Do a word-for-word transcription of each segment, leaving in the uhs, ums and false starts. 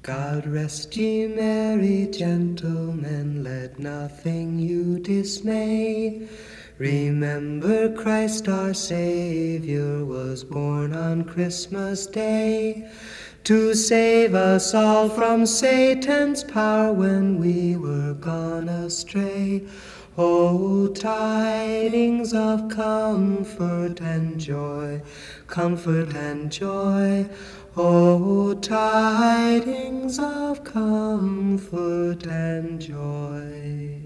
God rest ye merry gentlemen, let nothing you dismay. Remember Christ our Savior was born on Christmas Day, to save us all from Satan's power when we were gone astray. O tidings of comfort and joy, comfort and joy. O tidings of comfort and joy.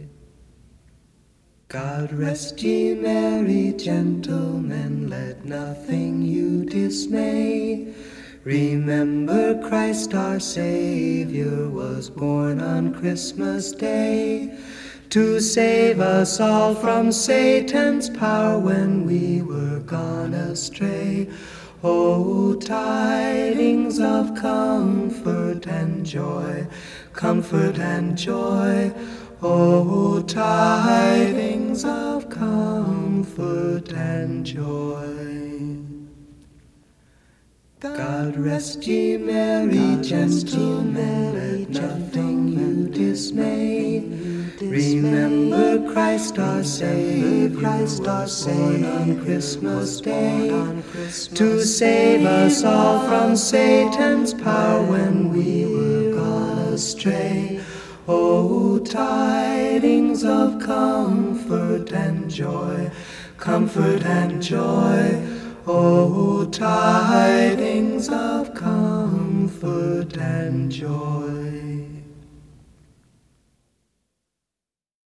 God rest ye merry gentlemen, let nothing you dismay. Remember Christ our Savior was born on Christmas Day, to save us all from Satan's power when we were gone astray. O tidings of comfort and joy, comfort and joy. O tidings of comfort and joy. God rest ye merry gentlemen, let nothing you dismay. Remember Christ our Savior, Christ our Savior, on Christmas Day, to save us all from Satan's power when we were gone astray. O tidings of comfort and joy, comfort and joy. O tidings of comfort and joy.